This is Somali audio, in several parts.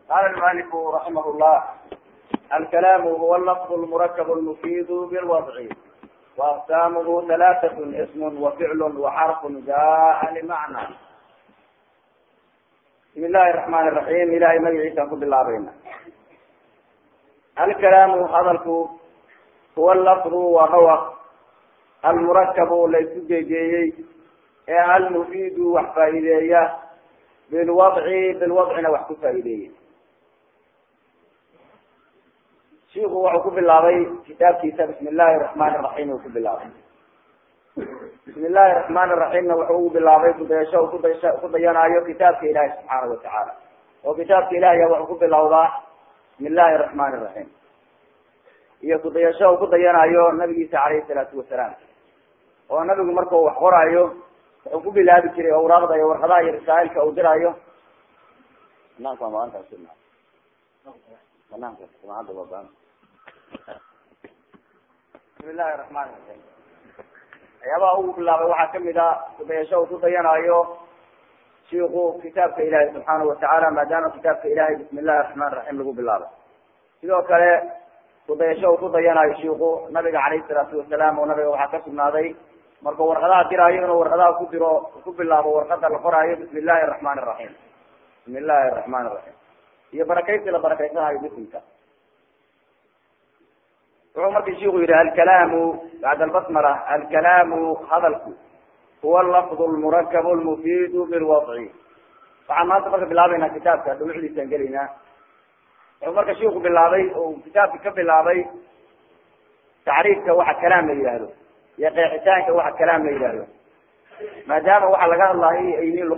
قال المؤلف رحمه الله: الكلام هو اللفظ المركب المفيد بالوضع، واقسامه ثلاثة: اسم وفعل وحرف جاء لمعنى. بسم الله الرحمن الرحيم. إلهي مجيئا كل الله بينا. الكلام هذا هو اللفظ وهو المركب ليس جيجي المفيد وحفائدية بالوضع وحكو فائدية. شيخ وحكو بالله كتاب بسم الله الرحمن الرحيم وحكو بالله. بسم الله الرحمن الرحيم وحكو بالله كبيانا أيو كتاب إلهي سبحانه وتعالى، وكتاب إلهي وحكو بالله بسم الله الرحمن الرحيم. يكبياشو كبيانا أيو النبي عليه الصلاة والسلام، والنبي مركو وحقر أيو وحكو بالله بكري أوراق أيو ورحضاء رسائل كأودر أيو نعم ما أنت أسلنا نعم ما أنت بابان. بسم الله الرحمن الرحيم. يابا أقول بالله وحكم إذا كبياشو كبيانا أيو شيخو كتابك إلهي سبحانه وتعالى، ما دام كتابك إلهي بسم الله الرحمن الرحيم لقوا بالله. sidoo kale kudaysho ku dayanayo shiiqo nabiga calayhi salaatu wasalaam oo nabiga waxa ka sugnaaday marka warqadaha diraayo inuu warqadaha ku diro ku bilaabo warqada la qoraayo bismillaahir rahmaanir rahiim bismillaahir rahmaanir rahiim iyo barakaysi la barakaysaha bismika. wuxuu markii shiiqo yiraahdo al-kalaamu ba'da al-basmala al-kalaamu hadalku huwa al-lafdh al-murakkab al-mufid bil-wad'i. waxa maanta marka bilaabayna kitaabka dhumucdiisa galina marka shiiku bilaabay oo kitaabka ka bilaabay taariifka waxa kalaam la yiraahdo iyo qeexitaanka waxa kalaam la yiraahdo, maadaama waxa laga hadlayo ay yihiin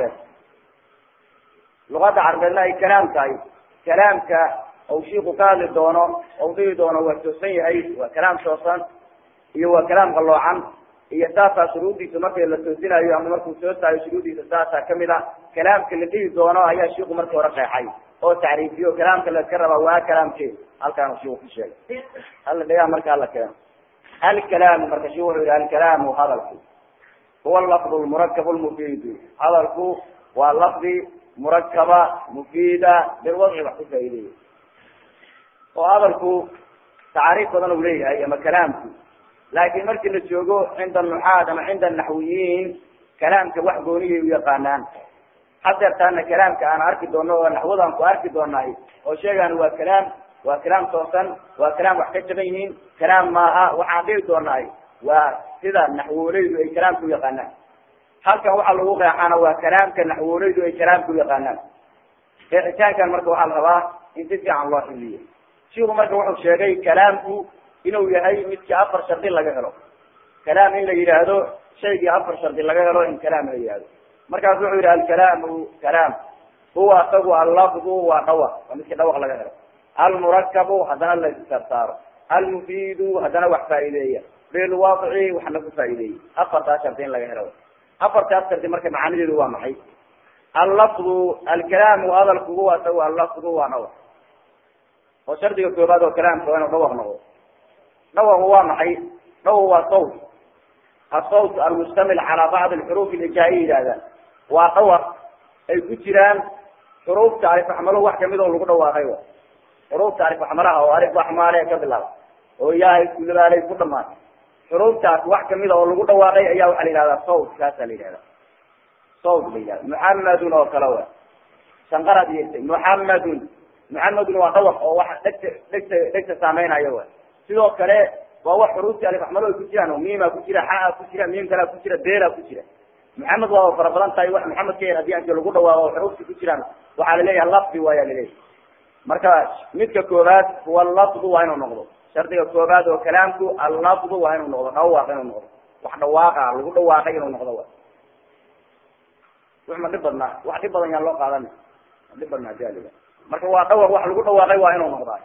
luqada carbeedna ay kalaam tahay. kalaamka oo shiiku ka hadli doono oo dhigi doono waa toosan yahay, waa kalaam toosan iyo waa kalaam qaloocan iyo taasa shuruudiisa markii la toosinayo ama markuu soo taayo shuruudiisa taasa kamida kalaamka la dhigi doono ayaa shiiku markii hore qeexay oo taariifiyo kalaamka la karaba waa kalaamkii halkaan shiiku ku sheegay. hal dhiga marka la keeno al-kalaam marka shiiku wuxuu yiraahdaa al-kalaam hadalku huwa al-lafdh al-murakkab al-mufid. hadalku waa lafdi murakkaba mufida bil-wad'i wa faa'iideyay. oo hadalku taariif badan uu leeyahay ama kalaamku, laakiin markii la joogo cinda nuxaad ama cinda naxwiyiin kalaamka wax gooniyo u yaqaanaan. حتى أن كلامك أنا أركض دونه ونحوذهم وأركض دونه وشيئا هو كلام توصل وكلام وحكت بينهم كلام ما وعبيد دونه وكذا نحو يريد أي كلام كل يقنن. هل هو على الواقع أنا وكلام كنحو يريد أي كلام كل يقنن. كان مركو على الهواء ينتفع عن الله لي. شو مركو واحد شيء كلامه إنه يهي مثل أفر شرطين لجهله. كلام إلا يرهده شيء أفر شرطين لجهله إن كلام يرهده. markaas wuxuu yiraahdaa al-kalaamu kalaam huwa asagu al-lafdhu wa qawa wamidka dhawaq laga helo al-murakkabu hadana la isticmaalo al-mufidu hadana wax faa'iideeya bil-wad'i wax la faa'iideeya afarta shartiin laga helo. afarta shartiin marka macnaheedu waa maxay? al-lafdhu al-kalaamu hadalku huwa asagu al-lafdhu wa qawa. oo shartiga koobaad oo kalaamka waa inuu dhawaq noqdo. dhawaq waa maxay? dhawaq waa sawt. الصوت المشتمل على بعض الحروف الهجائية هذا وطور أي كتيران حروف تعرف حمله واحد منهم اللي قدوا غيره حروف تعرف حملها وعرف حمالها كذا وياه كل ذلك كل ما حروف تعرف واحد منهم اللي قدوا غيره أياه على هذا صوت كذا هذا صوت بيا محمد وكلوه شنقرة دي محمد وطور أو واحد لك سامعين أيوه سيدو كله وهو حروف تعرف حمله كتيران وميم كتير حاء كتير ميم كلا كتير دير كتير محمد وهو فربلان تاي واحد محمد كير هدي أنت لقول وهو حروف كتيران وعلى ليه اللفظ ويا ليه مركز مثل كوبات هو اللفظ وين النقطة شرط الكوبات وكلامك اللفظ وين النقطة هو وين النقطة واحد واقع لقول واقع النقطة وإحنا نبضنا واحد نبضنا الله قالنا نبضنا جالبا مركز واحد لقول واقع وين النقطة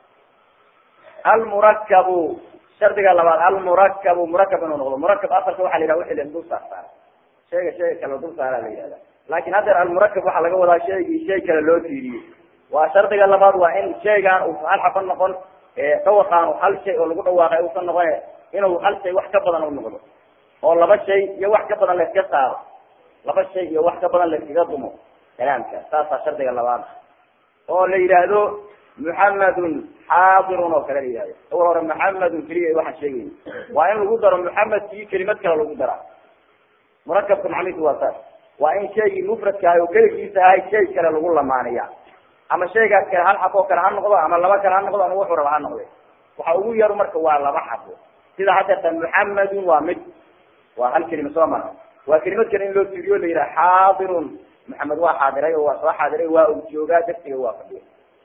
المركب شرط قال الله المركب مركب ونقول مركب أصل كواحد اللي روح الإندوس صار شيء كلا دوس على هذا، لكن هذا المركب واحد لقوا هذا شيء كلا لو تيري وشرط قال الله بعض وإن شيء كان وفعل حفظ نقول توقع وحل شيء ولقوا واقع وصل نقول إنه حل شيء واحد كبر نقول والله بس شيء يواحد كبر اللي كسر لا بس شيء يواحد كبر اللي كذبه كلامك صار شرط قال الله بعض oo la yiraahdo muhammadun xaadirun oo kale la yiraahdo oo hore muhammadun kaliya waxa sheegay waa in lagu daro muhammad kii kelimad kale lagu daro murakabku macnihiisu waa taas waa in shay mufradka ah oo kaligiisa ah shay kale lagu lamaanaya ama shaygaas kale hal xabo kale ha noqdo ama laba kale ha noqdo ama wuxuu raba ha noqdo waxa ugu yar marka waa laba xabo sida hadda muhammadun waa mid waa hal kelima soo ma waa kelimad kale in loo tiriyo la yiraahdo xaadirun محمد waa xaadiray oo waa xaadiray waa uu joogaa dadkiga waa fadhiyo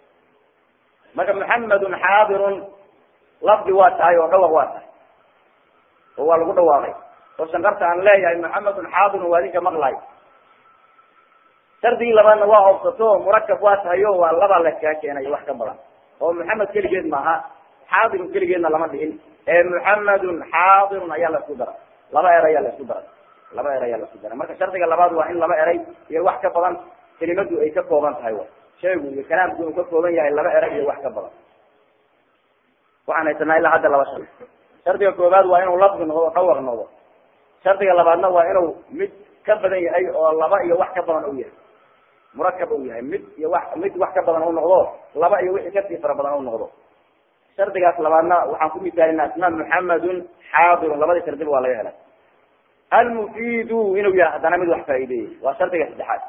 marka محمد حاضر lafdi waa tahay oo dhawaq waa tahay oo waa lagu dhawaaqay oo sanqarta aan leeyahay محمد حاضر waa idinka maqlay shardi labaadna waa hobsato murakab waa tahay oo waa laba la ka keenay wax ka badan oo محمد kaligeed maaha حاضر kaligeedna lama dhihin ee محمد حاضر ayaa la isku daray laba eray ayaa la isku daray laba eray ayaa la isku daray marka shardiga labaad waa in laba eray iyo wax ka badan kelimadu ay ka kooban tahay shaygu iyo kalaamku uu ka kooban yahay laba eray iyo wax ka badan waxaan haysanaa ilaa hadda laba shay shardiga koobaad waa inuu lafdi noqdo dhawr noqdo shardiga labaadna waa inuu mid ka badan yahay oo laba iyo wax ka badan uu yahay murakab uu yahay mid wax ka badan uu noqdo laba iyo wixii ka sii fara badan uu noqdo shardigaas labaadna waxaan ku misaalinaa asmaa muhammadun xaadirun labadii shardi waa laga helay المفيد إنه يا هذا نمد وحفائدة وشرط يستحق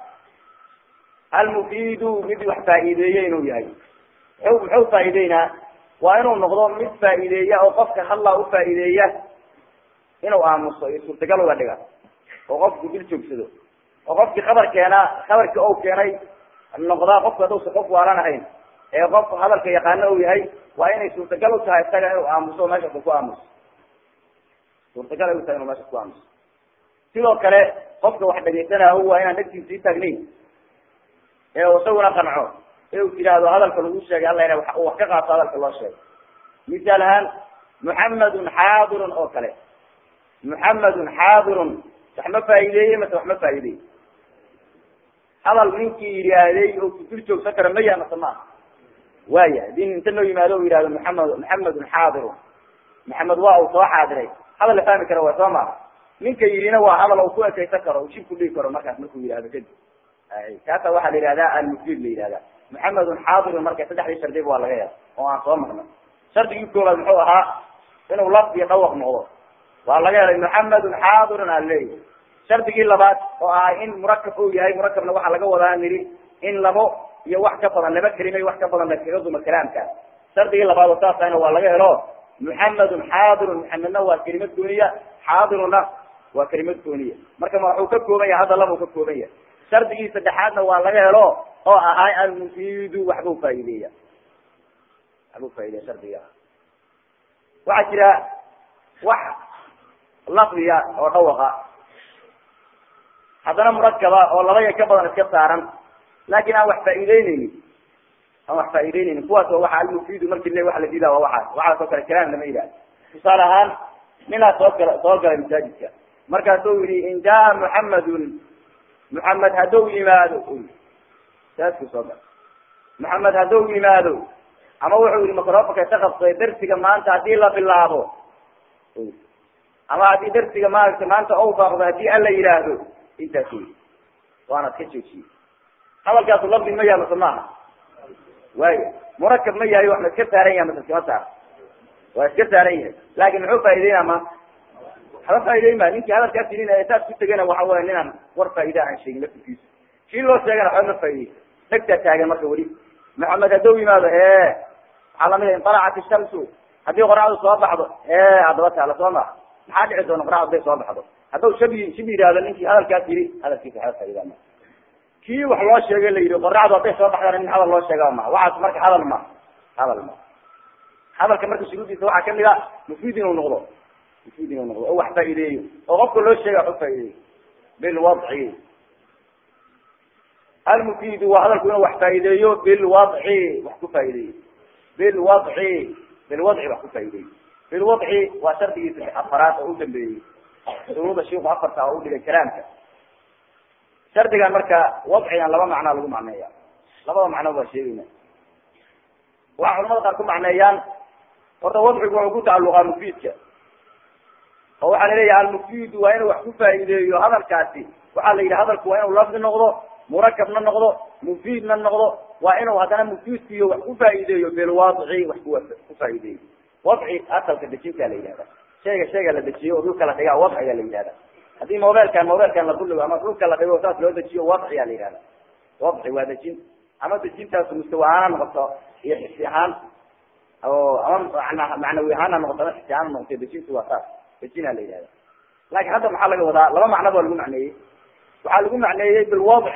المفيد مد وحفائدة إنه ياي حو فائدينا وإنه نقضون مد فائدة أو قفك الله فائدة إنه آمس يسرتقل ولا وقفك بالشوك سدو وقفك خبرك أو كان النقضاء قفك دوس قف ورانا هين قف هذا يقانه ياي وإنه يسرتقل وسهيستقل آمسه ما شكو آمس يسرتقل وسهيستقل ما شكو آمس sidoo kale qofka wax dhageysana waa inaan dhagtiisa taagnayn ee uu sawirna qanco ee uu tiraahdo hadalka lagu sheegay Allah inay wax ka qaato hadalka loo sheegay misalan muhammadun haadirun oo kale muhammadun haadirun saxma faa'iideeyay ma saxma faa'iideeyay hadal ninkii yiraahdey oo ku dul joogsan kara ma yaana sama waaya din inta loo yimaado uu yiraahdo muhammadun haadirun muhammad waa uu soo xaadiray hadal la fahmi karo waa sama ninka yirina waa hadal uu ku ekaysan karo uu ku dhigi karo markaas markuu yiraahdo kadib kaata waxa la yiraahdaa al-mufid la yiraahdaa muhammadun haadir marka saddexdii shardi waa laga yaab oo aan soo marnay shardigii koowaad muxuu ahaa inuu lafdi dhawaq noqdo waa laga yaab muhammadun haadirun alayhi shardigii labaad oo ah in murakab uu yahay murakabna waxa laga wadaa niri in labo iyo wax ka badan laba kelimay wax ka badan la kaga duma kalaamka shardigii labaad oo taasayna waa laga helo muhammadun haadirun muhammadna waa kelimad gooniya haadiruna waa kelimad gooniya marka wuxuu ka kooban yahay hada laba ka kooban yahay shardigii saddexaadna waa laga helo oo ahay al-mufid waxbuu faa'iideeya shardiga waxa jira wax lafdiya oo dhawaqa hadana murakaba oo laba ka badan iska saaran laakiin aan wax faa'iideynaynin kuwaas waxa al-mufid markii la wax la diidaa waxa soo kale kalaam lama yiraahdo misaalahan nina soo galay masaajidka markaasuu yiri in jaa muhammad haduu yimaado taasku soo gal muhammad haduu yimaado ama wuxuu yiri makroofka ka qabtay darsiga maanta hadii la bilaabo ama hadii darsiga maanta oo baaqdo hadii alla yiraahdo intaas waana ka jeeji hadalkaas lafdi ma yaalo samaha waayo murakab ma yahay wax ka saaran yahay midka ka waa iska saaran yahay laakiin muxuu faa'iideynaa ma hada faa'iideynaa ninkii hadalka tirina ee taas ku tagana waxa weeye ninaan war faa'iido aan sheegin laftiisa kii loo sheegana waxa ma faa'iideey dhagta taagan marka wali maxamed haduu yimaado calamada in طلعت الشمس hadii qorraxdu soo baxdo adaba taala soo ma maxaa dhici doona qorraxdu soo baxdo haduu shabi yiraahdo ninkii hadalka tiri hadalkiisa waxa faa'iideena kii wax loo sheegay la yiri qorraxdu hadii soo baxdo in hadal loo sheego ma waxa marka hadal ma hadalka marka shuruudiisa waxa kamid ah mufid inuu noqdo oo wax faa'iideeyo oo qofka loo sheegay wax faa'iideeyo bil wad'i المفيد وهذا الكون وحفايديه بالوضع وحفايديه بالوضع وحفايديه بالوضع وشرطه في الأفراد أوجد بشروط الشيخ أفراد أوجد الكلام شرط كان مركا وضعي لما معنى له معنى لما معنى هو شيء وعلماء قالوا معنيان وتوضع وعقود على اللغة مفيد هو على ليه المفيد وين وحفايديه هذا الكاتي وعلى هذا الكون لفظ النقض مركب من النقض مفيد من النقض وإنه هذا مفيد وفائدة بالوضع وفائدة وضع أصل كدشين كليه هذا شيء اللي دشيه وذوك اللي جاء وضع يلي هذا هذه موبايل كان لكل ما ذوك اللي جاء وصار له دشيه وضع يلي هذا وضع ودشين أما دشين تاس مستوعان نقطة يحسيان أو معنويان نقطة يحسيان نقطة دشين سواسات دشين يلي هذا لكن هذا محل وضع لما معنى بقول معنيه وحال معنيه بالوضع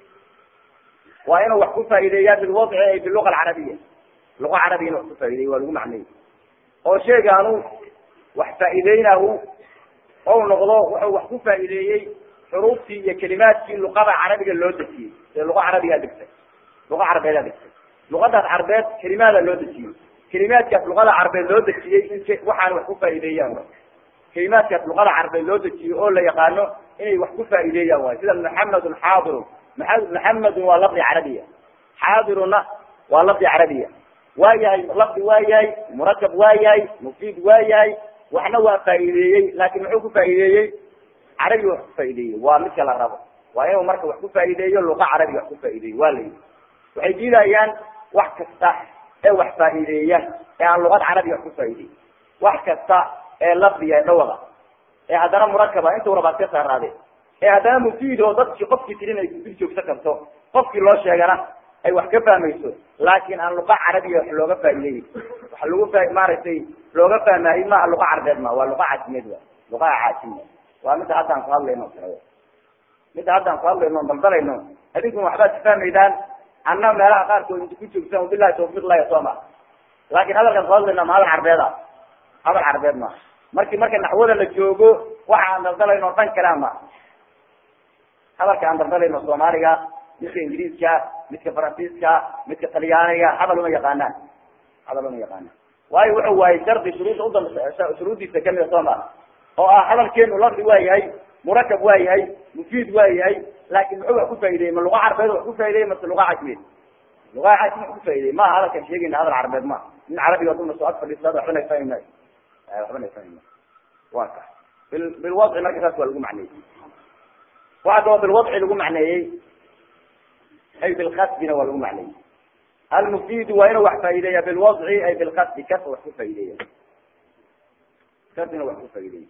وأنا وحكو فائدة بالوضع باللغة العربية اللغة العربية وحكو فائدة واللغة معنية أو شيء قالوا وحفائدينه أو نغضه وحكو فائدة حروفي كلمات في اللغة العربية اللودتي اللغة العربية دكتة لغة عربية دكتة لغة العربية كلمات اللودتي كلمات في اللغة العربية اللودتي وحال وحكو فائدة كلمات في اللغة العربية اللودتي أو لا يقالوا إني وحكو فائدة وإذا محمد حاضر محمد هو لفظ عربية حاضرنا ولفظ عربية واياي لفظ واياي مركب واياي مفيد واياي وحنا فائدية لكن معه فائدية عربي فائدية ومثل الرب وأيه مركب وحكو فائدية اللغة عربية وحكو فائدية واللي وحيجي لأيان وحكسته وح فائدية يعني اللغة عربية وحكو فائدية وحكسته لفظية لغة هذا مركبة أنت وربطت كسر هذه هذا مفيد وضد قف كثيرين يجوا سكرته قف الله شجرة أي وحكفها ميسو لكن اللغة عربية اللغة فعلية اللغة مارسي لغة فعلية ما اللغة عربية ما واللغة عجمية لغة عجمية ومتى هذا نقول لنا متى هذا نقول لنا بنطلع إنه هذيكم وحدات فهم إذا أنا ما لا أقارك وأنت كنت تسمع بالله توفيق الله يسمع لكن هذا كان قال لنا ما هذا عربية هذا عربية ما مركي نحوله للجوجو وعند نطلع إنه طن كلامه هذا كان بدل إنه الصومالية مثل إنجليزيا مثل فرنسيسيا مثل طليانية هذا لما يقانا واي شرط شروط يستكمل الصومال أو هذا الكلمة لفظ واي مركب واي مفيد واي لكن هو حكو فائدة من اللغة العربية حكو فائدة مثل اللغة عجمية اللغة عجمية حكو فائدة ما هذا كان شيء إن هذا العربي ما من عربي يقول سؤال فالإستاذ حنا يفهمنا واقع بالوضع ما كذا سؤال معني وعدوا بالوضع لقوا معناه أي بالخسب لقوا معناه المفيد وإنه وحفائدية بالوضع أي بالخسب كسر وحفائدية كسر وحفائدية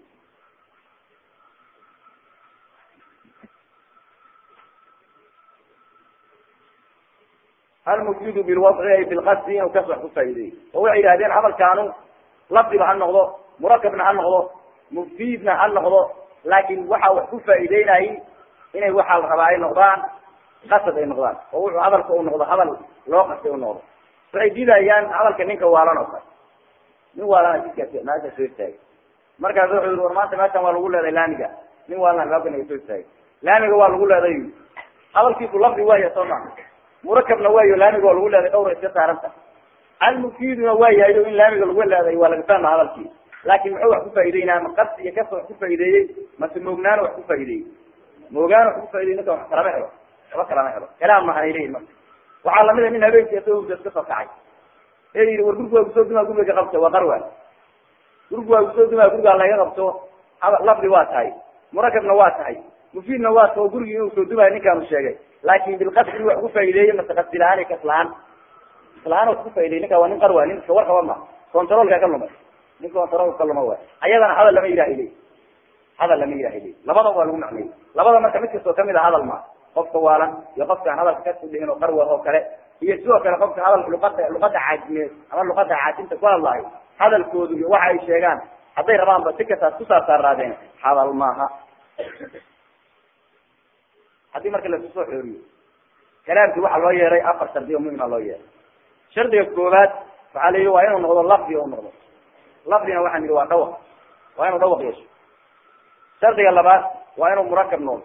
المفيد بالوضع أي بالخسب وكسر وحفائدية هو هذين عمل كانوا لفظ عن نغضه مركب عن نغضه مفيد عن نغضه لكن وحفائدية هي إنه وحال رباعي نقدان قصد أي نقدان وهو هذا الكون نقدان هذا لو قصد النقدان فإذا أيام هذا كنيك وعلى نقدان من وعلى كذا ما تسوي شيء مركز الحضور ما تماشى والقول هذا لانجا من وعلى لا بني يسوي شيء لانجا والقول هذا يو هذا كيف لفظ واي صنع مركب نواي لانجا والقول هذا دور استثارته المفيد نواي أيضا إن لانجا والقول هذا ولا كان هذا الكيف لكن هو حكوفة إلينا مقص يكسر حكوفة إليه ما سموجنان وحكوفة إليه موجان وحكوفة إليه نكوا كلامه كلام ما هنيلين وعلمنا من هذين يسوون جسد صحيح إيه والجروب وجسد ما يقول لك قبته وقروه جروب وجسد ما يقول الله يقبته لفظ واسعي مركب نواسعي مفيد نواس وجروب يوسف ما نكا مشاجع لكن بالقصد هو حكوفة إليه ما تقصدلاني كسلان وحكوفة إليه نكا ونقروه نكا ورقة والله كنترول كلامه نكون كنترول كلامه هو أيضا هذا لم يرى إليه هذا لم يرى إليه لبض هو المعني لبض ما تمسك سوكمل هذا الماء قف طوالا يقف عن هذا الكسب لأنه قروه أو كله يسوع كان قف هذا اللغة عاجمة أما اللغة عاجمة تقول الله هذا الكود وعي شيئان هذا ربان بسكة تسعة سرادين هذا الماء هذه مركز السوق يوري كلام في واحد الله يري أفر سرديه من الله يري شرط الكوبات فعليه وين النقطة لفظي ونقطة لفظنا واحد من الواقع وين ضوء إيش شرط يلا بس وين مركب نور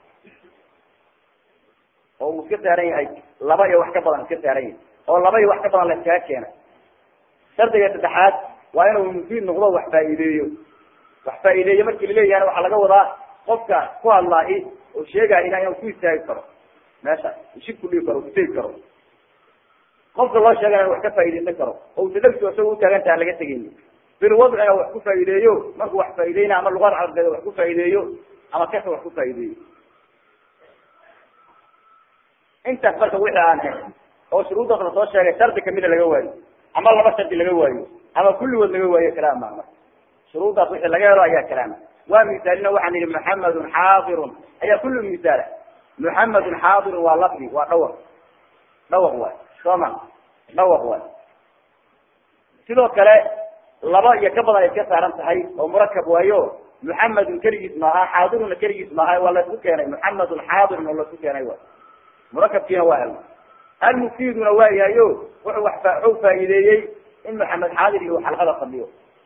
أو مشكلة هرين هاي لباي واحد بدن مشكلة هرين أو لباي واحد بدن للشاك هنا شرط يتدحات وين مفيد نقطة وحفائدية مركب ليه يعني وحلا جوضة قفك قوى الله وشيء هنا يوم كويس تايكره ماشي يشيل كل يكره وتيكره قفك الله شيء يعني واحد فائدة تكره أو تدرس وسوي تاني على جت جيني بالوضع واحد فائدية ما هو واحد فائدية نعمل لغة عربية واحد فائدية أما كيف واحد فائدية أنت أخبرت وحدة عنها أو شروط أخرى توشة شرط كمية لجوائي أما الله بس شرط لجوائي أما كل وجه لجوائي كلام معنا شروط أخرى لجوائي أي كلام ومثالنا وعن محمد حاضر هي كل مثال محمد حاضر واللفظي ودور هو طبعا هو sidoo kale laba iyo ka badan ay ka saaran tahay oo murakab waayo محمد كريس معها حاضر كريس معها ولا سكاني محمد حاضر ولا سكاني مركب فيها واحد المفيد نوايا يو وحفا فائديه ان محمد حاضر يو حلقه قبليه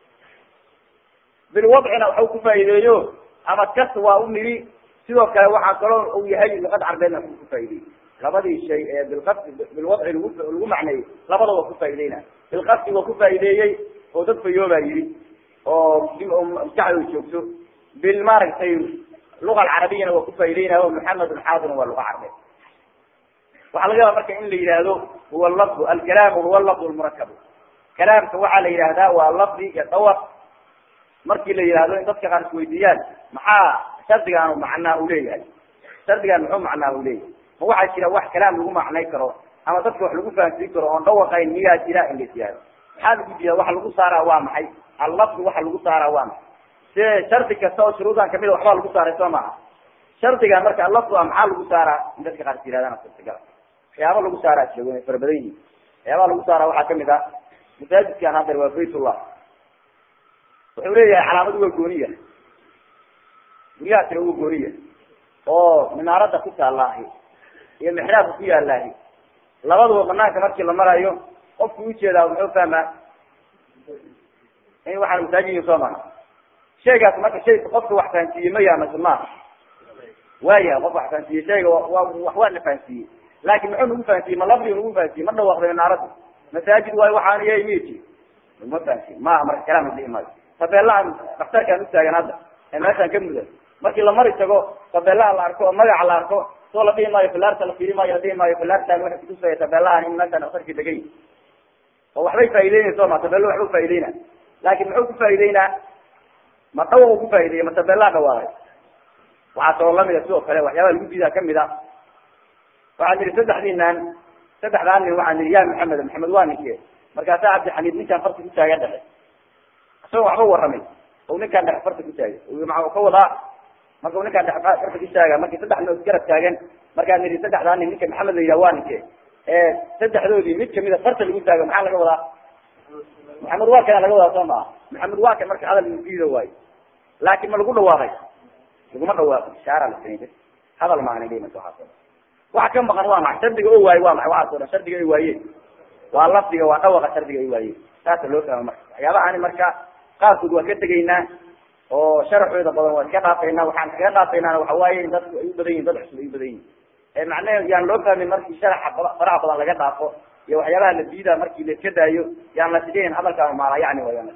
بالوضع وحو فائديه اما كسوا امري sidoo kale waxa kale uu yahay laqad arbeena ku faa'iiday labadii shay ee bilwadci lagu macnay labadaba ku faa'iideyna bilqasdi waa ku faa'iideeyay oo dad fayooba yiri oo jacayl joogto bilmarqay luqa arabiyana waa ku faa'iideyna oo muhammad al-hadir waa luqa arabi waxa laga marka in la yiraahdo huwa al-lafz al-kalam huwa al-lafz al-murakkab kalaamka waxa la yiraahdaa waa lafzi iyo dawr markii la yiraahdo in dadka qaar isweydiiyaan maxaa شرطيان معناه وليه شرطيان محو معناه وليه هو عشرة واحد كلام لقوا معناه كرو أما تذكر لقوا فانسي كرو أن ضوء قين مياه جلاء اللي فيها هذا بيجي واحد لقوا صار عوام حي اللفظ واحد لقوا صار عوام شرطك السوء شروطا كمية وحوال لقوا صار سماع شرطيان مركا اللفظ ومحال لقوا صار عندك قارس هذا نفس التجار يا أبا لقوا صار شلون فربدين يا أبا لقوا صار واحد كمية مساجد كان هذا وفيت الله وحورية علامة وجونية وياتي هو غوريه او منارada ku taalaahay iyo mixraab ku yaalaahay labadaba banaanka markii la marayo qofku u jeedaa wuxuu fahmaa in waxa masaajid soo mara sheegaas marka shay qofku wax fahansiiyay ma yaama sama waaya qof wax fahansiiyay shayga wax la fahansiiyay laakiin muxuu ugu fahansiiyay ma labdi ugu fahansiiyay ma dhawaaqday naarada masaajid way waxaan yeeymiiti ma fahansiiyay ma amar kalaam diimaad tabeelaan dhaqtarka u taagan hadda meeshan ka mudan markii la mari tago tabeelaha la arko magac la arko soo la qiimayo filaarta la fiirimayo la qiimayo filaarta waxa ku soo tabeelaha in meeshan afarki dagay oo waxbay faa'iideynayso ma tabeelo waxu faa'iideynaa laakiin muxuu ku faa'iideynaa ma tawo ku faa'iideeyo ma tabeelaha dhawaaqay waxa soo la mid ah sidoo kale waxyaabo lagu diidaa kamid ah waxa jira saddexdaan nin waxa jira maxamed waa ninkii marka Abdi Xamiid ninkan farti ku taagan dhaxay soo waxba waramay oo ninkan dhax farti ku taagan oo macna ka wada marka ninkan dhax farti ku taagan markii saddex noo garab taagan marka niri saddexdaan ninka maxamed la waaninke saddexdoodii mid kamid ah farti lagu taagan maxaa laga wadaa maxamed waa kan laga wadaa Soomaa maxamed waa kan marka hadal diido waay laakiin ma lagu dhawaaqay laguma dhawaaqay shaara la sameeyay hadal macna leeyahay soo xasan waxa ka maqan waa maxay shardiga oo waay waa maxay waxa soo shardiga ay waayeen waa lafdiga waa dhawaqa shardiga ay waayeen taas loo fahmo marka waxyaabaha marka qaarkood waa ka tagaynaa oo sharaxooda badan waa ka dhaafayna waxaan ka dhaafayna waxa waaye dadku ay u badan yihiin dad cusub ay u badan yihiin ee macnaheedu yaan loo fahmin markii sharaxa faraha badan laga dhaafo iyo waxyaabaha la diidaa markii la iska daayo yaan la sideen hadalka ma yani waa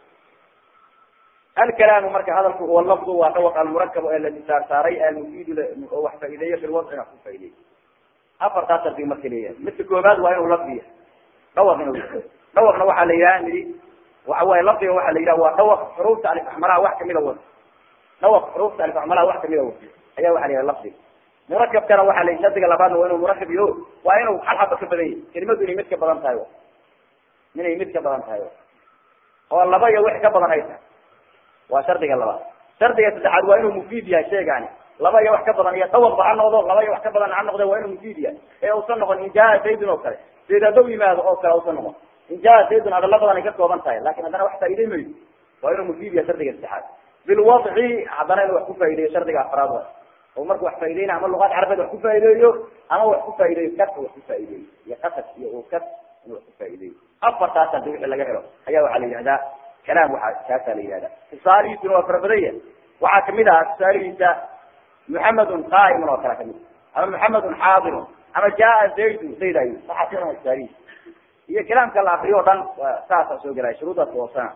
الكلام مركز هذا هو اللفظ وتوقع المركب الذي صاري المفيد وفائديه في الوضع نفسه فائديه أفرطات في مثلية مثل كوباد وين لفظيه توقع نوع عليان وهو لفظه وحليه وتوقع حروف ألف أحمرها واحد من الأول توقع حروف ألف أحمرها واحد من الأول أيه وحليه لفظي مركب كان وحليه شدق لبان وينه مركب يو وينه حلحة كفديه كلمة دوني متك بدن تايو من متك بدن تايو هو اللبا يوحي كبدن هيدا وشرطك الله شرطك تدعى وينه مفيد يا شيء يعني لبا يوحي كبدن يتوقع عنه وضوء لبا يوحي كبدن عنه وضوء وينه مفيد يعني إيه وصنه إن جاء سيدنا وكله سيدا دوي ما هذا أوكله وصنه إن جاء سيدنا هذا لبا أنا كتبه بنتاي لكن هذا واحد إليه مني وينه مفيد يا شرطك الاتحاد بالوضع عبنا وحكوفة إليه شرطك أفراد ومرك وحكوفة إليه عمل لغات عربية وحكوفة إليه أنا وحكوفة إليه كتب وحكوفة إليه يكتب وكتب وحكوفة إليه أفر تاسع دوي اللي جهله أيوة عليه هذا كلام واحد تاسع لي هذا صاري تنو فربرية وعكمدها صاري محمد قائم وكركمد أما محمد حاضر أما جاء زيد أيوب صحتنا التاريخ هي كلام كلا أخريه وطن وساسا سوق لا شروط التوصان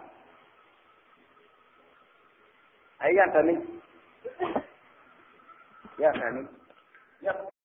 أيام تمين يا فهمي